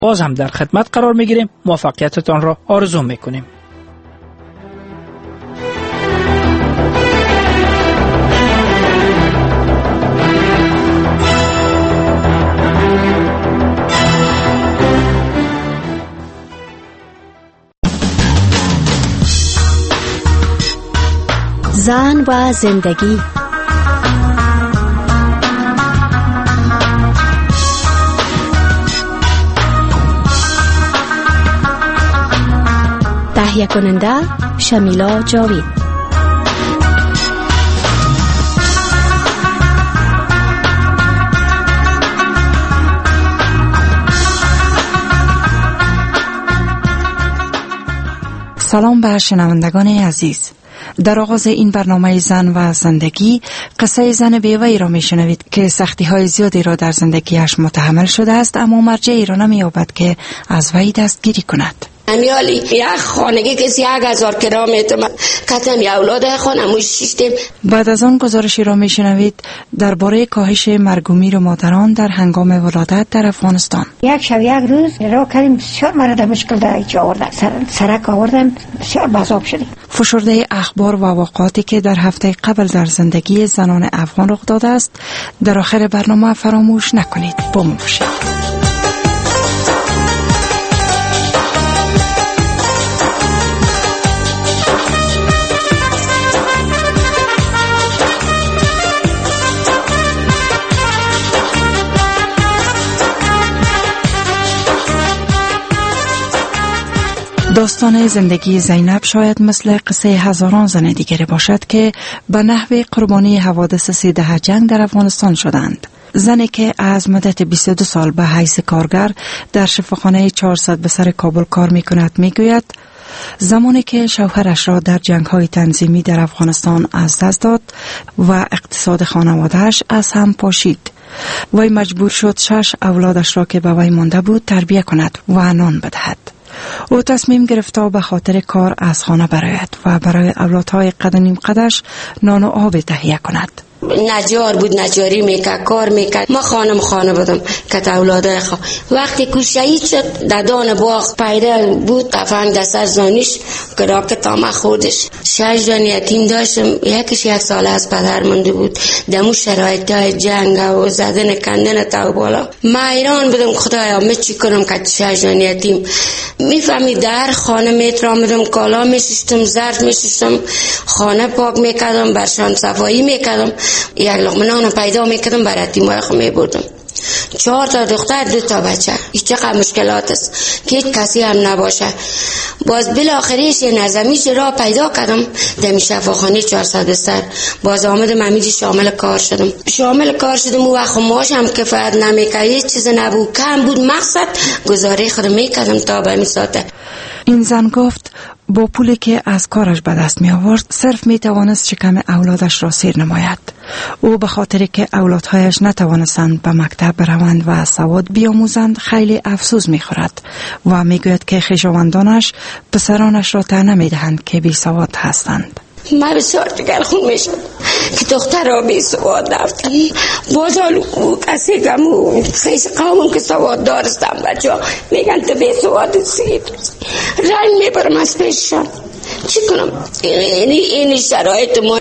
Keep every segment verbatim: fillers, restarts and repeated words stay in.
باز هم در خدمت قرار میگیریم. موفقیتتان را آرزو میکنیم. زن و زندگی. تهیه کننده شمیلا جاوید. سلام به شنوندگان عزیز. در آغاز این برنامه زن و زندگی قصه زن بیوه‌ای را میشنوید که سختی های زیادی را در زندگیش متحمل شده است، اما مرجعی را نمی‌یابد که از وی دستگیری کند. امیالی یک خانگی کسی یک هزار کرا میتونم کتم یا اولاد خانم شیشتیم. بعد از آن گزارشی را میشنوید درباره کاهش مرگ و میر مادران در هنگام ولادت در افغانستان. یک شب یک روز را کردیم، بسیار مرد مشکل در ایچه آوردن، سر سرک آوردن، بسیار بازاب شدیم. فشرده اخبار و واقعاتی که در هفته قبل در زندگی زنان افغان رخ داده است در آخر برنامه فراموش نکنید. با ما باشید. داستان زندگی زینب شاید مثل قصه هزاران زن دیگری باشد که به نحو قربانی حوادث سیده جنگ در افغانستان شدند. زنی که از مدت بیست و دو سال به حیث کارگر در شفاخانه چهارصد به سر کابل کار می کند می گوید زمانی که شوهرش را در جنگ‌های تنظیمی در افغانستان از دست داد و اقتصاد خانواده‌اش از هم پاشید، وی مجبور شد شش اولادش را که به وی مانده بود تربیت کند و نان بدهد. او تصمیم گرفت تا به خاطر کار از خانه برآید و برای اولادهای قد و نیم قدش نان و آب تهیه کند. نجار بود، نجاری میکرد، کار میکرد. ما خانم خانه بودم کت اولادای خوا. وقتی که شهید شد ددان باغ پیدا بود، قفنگ دست زانیش کراک تامه خودش. شش جان یتیم داشتم، یکیش یک ساله از پدر مونده بود. دمو شرایط های جنگ و زدن کندن تا بالا ما ایران بودم. خدایا می چی کنم که شش جان یتیم میفهمی. در خانه میترامدم، کالا میشستم، ظرف میشستم، خانه پاک میکردم، برشان صفایی میکردم، یک لقمه نان پیدا میکردم برای یتیمای خود میبردم. چهار تا دختر، دو تا بچه. این چقدر مشکلات است که هیچ کسی هم نباشه. باز بالاخره یه نظمیش را پیدا کردم در شفاخانه چهارصد بستر. باز آمدم امیدی شامل کار شدم. شامل کار شدم و وقت ماش هم کفایت نمیکرد، هیچ چیز نبود، کم بود. مقصد گزاره خود میکردم تا به میساته. این زن گفت با پولی که از کارش به دست می آورد صرف می توانست شکم اولادش را سیر نماید. او به خاطر که اولادهایش نتوانستند به مکتب بروند و سواد بیاموزند خیلی افسوس می خورد و می گوید که خویشاوندانش پسرانش را طعنه می دهند که بی سواد هستند. من بسیار دگر خون میشم که دختر را بی سواد رفتن. بازال کسی کمو خیش قومم که سواد دارستم بچه ها میگن تو بی سواد سید رنگ میبرم از پیششان. چی کنم؟ اینی اینی شرایط ما.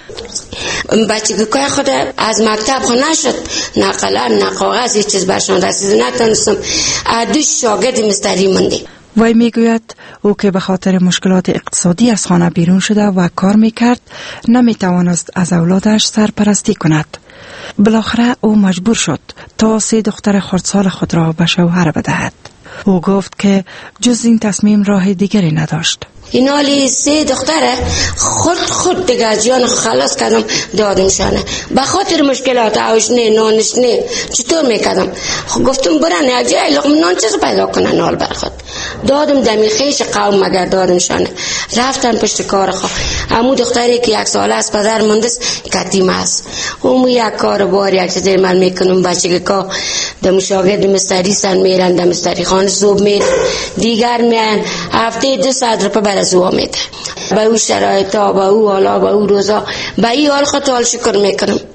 بچه که خود از مکتب خود نشد، نه قلم نه کاغذ هیچ چیز برشان رسید نتونستم. دو شاگرد مستری موندیم. وی میگوید او که به خاطر مشکلات اقتصادی از خانه بیرون شده و کار میکرد نمیتوانست از اولادش سرپرستی کند. بالاخره او مجبور شد تا سه دختر خردسال خود را به شوهر بدهد. او گفت که جز این تصمیم راه دیگری نداشت. این حالی سه دختره خود خود دیگه از جان خلاص کردم دادمشانه. به خاطر مشکلات آوش نه نانش نه چطور میکردم؟ گفتم برن یک جای لقمه نان چیز پیدا کنن نال بر خود. دادم دمی خیش قوم مگر دادمشانه. رفتن پشت کار خوا. همون دختری که یک ساله از پدر موندست کتیم است. همون یک کار بار یک چیزی من میکنم. بچه که دم شاگرد مستری سن میرن دم مستری خانه صبح میرن دیگر میان هفته دو صد روپه بر از او میده. با او شرایط ها با او حالا با او روزا با این حال خود حال شکر میکنم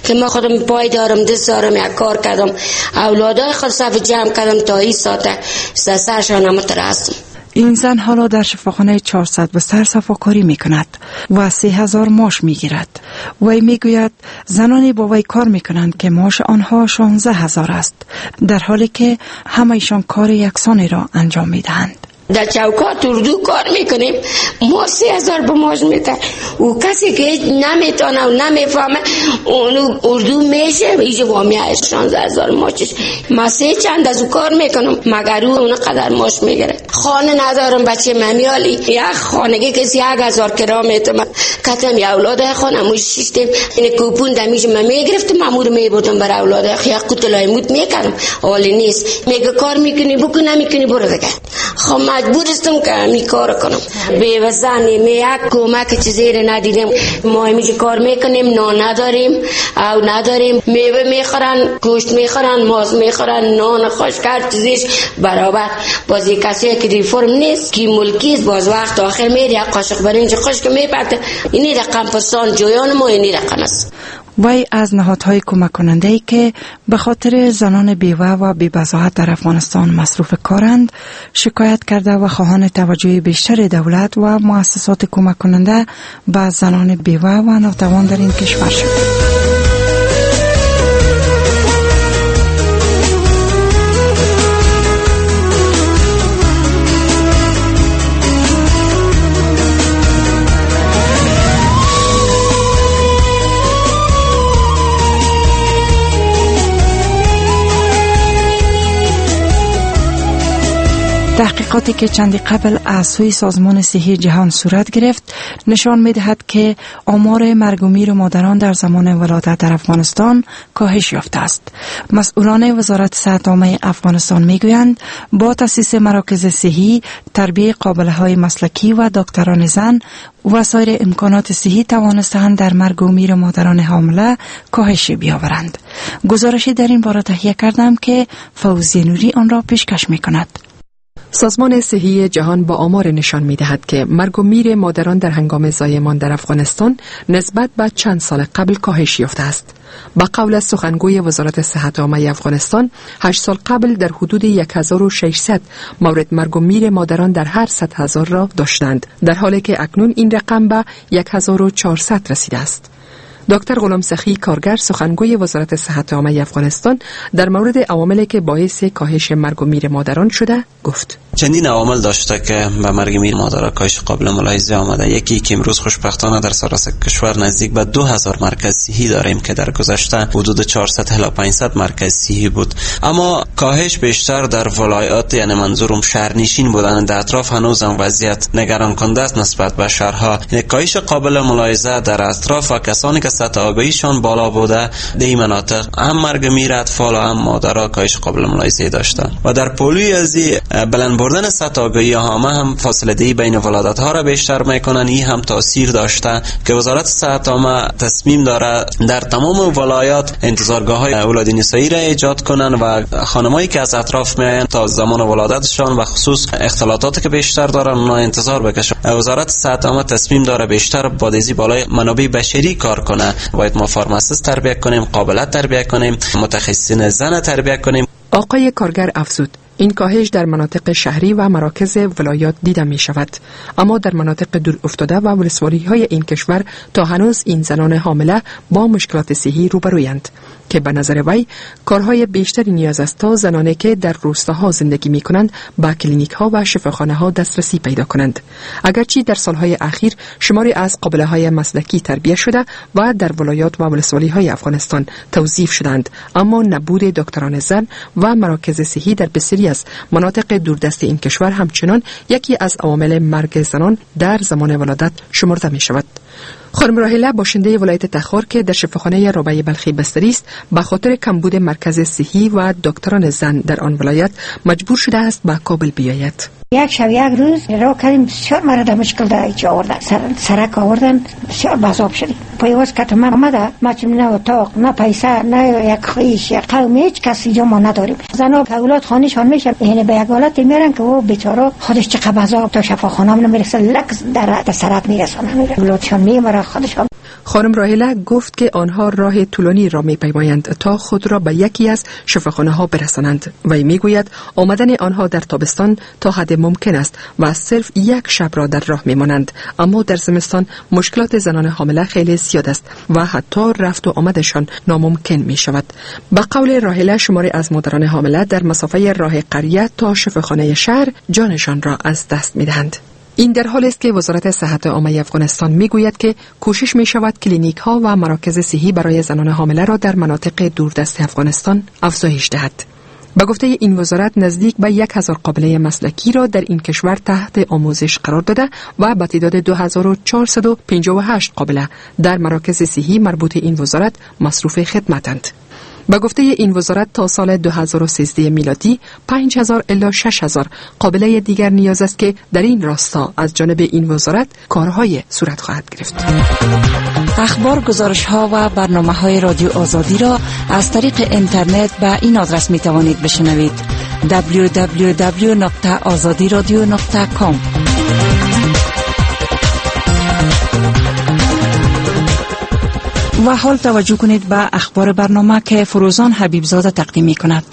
که ما خودم پای دارم دست دارم یک کار کردم اولادای خود صف جمع کردم تا این ساعت سرشان هم ترسم. این زن حالا در شفاخانه چهارصد بستر صفاکاری می کند و سه هزار ماش می گیرد. وی می گوید زنانی با وی کار می کنند که ماش آنها شانزده هزار است، در حالی که همه‌شان کار یکسانی را انجام می دهند. در چوکات اردو کار میکنیم، ما سه هزار به ماش میتن. او کسی که نمیتونه و نمیفهمه اونو اردو میشه ایجا وامیه شانزده هزار ماشش. ما سه چند از او کار میکنم مگر او اون قدر ماش میگره. خانه ندارم بچه ممیالی یک خانگی کسی یک هزار کرا میتونم کتم یا اولاده خانه موش شیشتیم این کوپون دمیش من میگرفتم امور میبودم بر اولاده خیلی قطلای موت میکردم حالی نیست. میگه کار میکنی بکن نمیکنی برو دیگه. خب مجبور استم که می کار کنم بیوزنی می یک کمک چیزی رو ندیدیم. ما همیشه کار میکنیم نان نداریم او نداریم میوه میخورن گوشت میخورن ماز میخورن نان خشکر چیزیش برابر. بازی کسی که ریفرم نیست کی ملکیست باز وقت آخر میری یک قاشق برنج خشک میپرده. اینی رقم پسان جویان ما اینی رقم است. وی از نهادهای کمک کننده ای که به خاطر زنان بیوه و بی‌بضاعت در افغانستان مصروف کارند شکایت کرده و خواهان توجه بیشتر دولت و مؤسسات کمک کننده به زنان بیوه و ناتوان در این کشور شد. تحقیقاتی که چندی قبل از سوی سازمان صحی جهان صورت گرفت نشان می‌دهد که آمار مرگ و میر مادران در زمان ولادت در افغانستان کاهش یافته است. مسئولان وزارت صحت عامه افغانستان میگویند با تأسیس مراکز صحی، تربیت قابله‌های مسلکی و دکتران زن و سایر امکانات صحی توانستند در مرگ و میر مادران حامله کاهش بیاورند. گزارشی در این باره تهیه کردم که فوزی نوری آن را پیشکش می‌کند. سازمان صحی جهان با آمار نشان می‌دهد که مرگ و میر مادران در هنگام زایمان در افغانستان نسبت به چند سال قبل کاهش یافته است. با قول سخنگوی وزارت صحت عامه افغانستان، هشت سال قبل در حدود هزار و ششصد مورد مرگ و میر مادران در هر صد هزار را داشتند، در حالی که اکنون این رقم به هزار و چهارصد رسیده است. دکتر غلام سخی کارگر سخنگوی وزارت صحت عامه افغانستان در مورد عواملی که باعث کاهش مرگ و میر مادران شده گفت: چندین عوامل داشته که به مرگ میر مادران کاهش قابل ملاحظه آمده. یکی که امروز خوشبختانه در سراسر کشور نزدیک به دو هزار مرکز صحی داریم که در گذشته حدود چهارصد الی پانصد مرکز صحی بود، اما کاهش بیشتر در ولایات، یعنی منظورم شهرنشین بودن در اطراف هنوز هم وضعیت نگران کننده است نسبت به شهرها. یعنی کاهش قابل ملاحظه در اطراف و کسانی که سطح آگاهیشان بالا بوده در این مناطق هم مرگ میر اطفال و هم مادرها کاهش قابل ملاحظه داشتن و در پولوی از بلند بردن سطح آگاهی همه هم فاصله دی بین ولادت ها را بیشتر میکنن. این هم تاثیر داشته که وزارت صحت عامه تصمیم داره در تمام ولایات انتظارگاه های اولادی نسایی را ایجاد کنن و خانمایی که از اطراف میاین تا زمان ولادتشان و خصوص اختلاطاتی که بیشتر دارن اونا انتظار بکشن. وزارت صحت عامه تصمیم داره بیشتر با دیزی بالای منابع بشری کار کنه. باید ما فارماسیست تربیت کنیم، قابلیت تربیت کنیم، متخصصین زن تربیت کنیم. آقای کارگر افزود این کاهش در مناطق شهری و مراکز ولایات دیده می شود، اما در مناطق دور افتاده و ولسوالی های این کشور تا هنوز این زنان حامله با مشکلات صحی روبرویند که به نظر وی کارهای بیشتری نیاز است تا زنانی که در روستاها زندگی می کنند به کلینیک ها و شفاخانه ها دسترسی پیدا کنند. اگرچه در سالهای اخیر شماری از قابله های مسلکی تربیت شده و در ولایات و ولسوالی های افغانستان توظیف شدند، اما نبود دکتران زن و مراکز صحی در بسیاری از مناطق دوردست این کشور همچنان یکی از عوامل مرگ زنان در زمان ولادت شمرده می شود. خانم راهله باشنده ولایت تخار که در شفاخانه رابعه بلخی بستری است، به خاطر کمبود مرکز صحی و دکتران زن در آن ولایت مجبور شده است به کابل بیاید. یک شب یک روز راه کردیم، بسیار مرد مشکل در ایچه آوردن، سر سرک آوردن، بسیار بازاب شدیم. پیواز کت من آمده، ما چون نه اتاق، نه پیسه، نه یک خیش، یک قوم، هیچ کسی جا ما نداریم. زنها که اولاد خانهشان میشه، یعنی به یک حالت میرن که او بیچاره خودش چقدر بازاب تا شفاخانه هم نمیرسه، لک در سرک میرسونه، اولادشان میمره خودشان. خانم راهله گفت که آنها راه طولانی را می‌پیمایند تا خود را به یکی از شفاخانه‌ها برسانند و میگوید آمدن آنها در تابستان تا حد ممکن است و صرف یک شب را در راه میمانند، اما در زمستان مشکلات زنان حامله خیلی زیاد است و حتی رفت و آمدشان ناممکن می شود. به قول راهله شماری از مادران حامله در مسافه راه قریه تا شفاخانه شهر جانشان را از دست می دهند. این در حالی است که وزارت صحت عامه افغانستان میگوید که کوشش می شود کلینیک ها و مراکز صحی برای زنان حامله را در مناطق دوردست افغانستان افزایش دهد. به گفته این وزارت نزدیک به یک هزار قابله مسلکی را در این کشور تحت آموزش قرار داده و به تعداد دو هزار و چهارصد و پنجاه و هشت قابله در مراکز صحی مربوط این وزارت مصروف خدمتند. به گفته این وزارت تا سال دو هزار و سیزده میلادی پنج هزار الی شش هزار قابله دیگر نیاز است که در این راستا از جانب این وزارت کارهای صورت خواهد گرفت. اخبار، گزارش ها و برنامه های رادیو آزادی را از طریق اینترنت به این آدرس می توانید بشنوید: دبلیو دبلیو دبلیو دات آزادی رادیو دات کام. و حال توجه کنید به اخبار برنامه که فروزان حبیبزاده تقدیم می کند.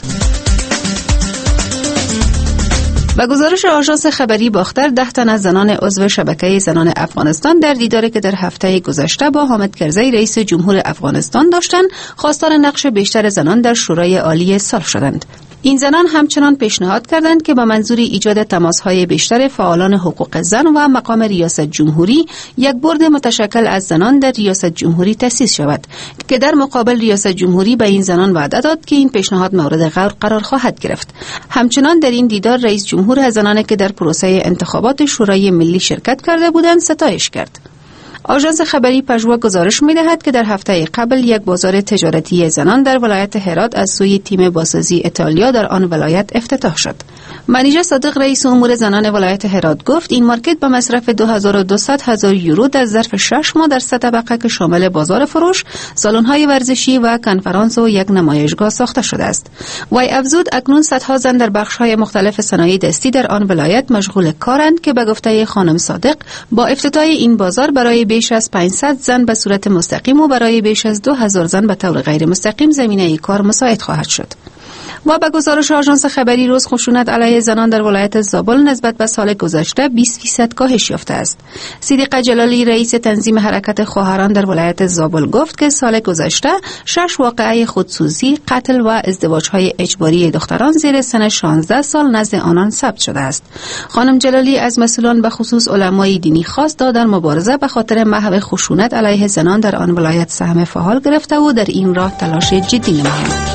با گزارش آژانس خبری باختر، ده تن از زنان عضو شبکه زنان افغانستان در دیداری که در هفته گذشته با حامد کرزی رئیس جمهور افغانستان داشتند، خواستار نقش بیشتر زنان در شورای عالی صلح شدند. این زنان همچنان پیشنهاد کردند که با منظور ایجاد تماس‌های بیشتر فعالان حقوق زن و مقام ریاست جمهوری، یک بورد متشکل از زنان در ریاست جمهوری تأسیس شود که در مقابل ریاست جمهوری به این زنان وعده داد که این پیشنهاد مورد غور قرار خواهد گرفت. همچنان در این دیدار رئیس جمهور از زنانی که در پروسه انتخابات شورای ملی شرکت کرده بودند ستایش کرد. آژانس خبری پژوا گزارش می‌دهد که در هفته قبل یک بازار تجارتی زنان در ولایت هرات از سوی تیم بازسازی ایتالیا در آن ولایت افتتاح شد. منیژه صادق رئیس امور زنان ولایت هرات گفت این مارکت با مصرف دو هزار و دویست هزار یورو در ظرف شش ماه در سه طبقه که شامل بازار فروش، سالن‌های ورزشی و کنفرانس و یک نمایشگاه ساخته شده است. وی افزود اکنون صدها زن در بخش‌های مختلف صنایع دستی در آن ولایت مشغول کارند که به گفته خانم صادق با افتتاح این بازار برای بیش از پانصد زن به صورت مستقیم و برای بیش از دو هزار زن به طور غیر مستقیم زمینه کار مساعد خواهد شد. و به گزارش آژانس خبری روز خشونت علیه زنان در ولایت زابل نسبت به سال گذشته بیست درصد کاهش یافته است. صدیقه جلالی رئیس تنظیم حرکت خواهران در ولایت زابل گفت که سال گذشته شش واقعه خودسوزی، قتل و ازدواج‌های اجباری دختران زیر سن شانزده سال نزد آنان ثبت شده است. خانم جلالی از مسئولان به خصوص علمای دینی خواست تا در مبارزه به خاطر محو خشونت علیه زنان در آن ولایت سهم فعال گرفته و در این راه تلاش جدی نمایند.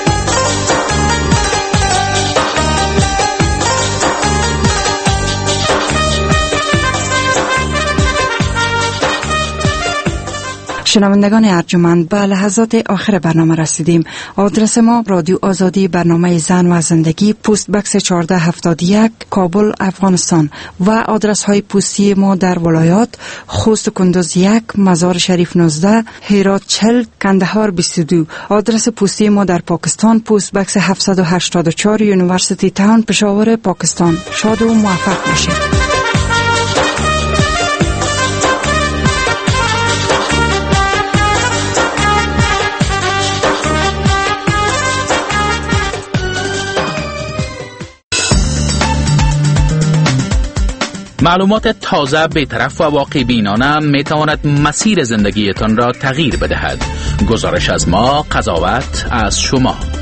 شنوندگان ارجمند، به لحظات آخر برنامه رسیدیم. آدرس ما: رادیو آزادی، برنامه زن و زندگی، پست بکس چهارده هفتاد و یک، کابل، افغانستان. و آدرس های پستی ما در ولایات: خوست و کندوز یک، مزار شریف نوزده، هرات چهل، کندهار بیست و دو. آدرس پستی ما در پاکستان: پست بکس هفتصد و هشتاد و چهار، یونیورسیتی تاون، پشاور، پاکستان. شاد و موفق باشید. معلومات تازه، بی‌طرف و واقع بینانه می تواند مسیر زندگیتان را تغییر بدهد. گزارش از ما، قضاوت از شما.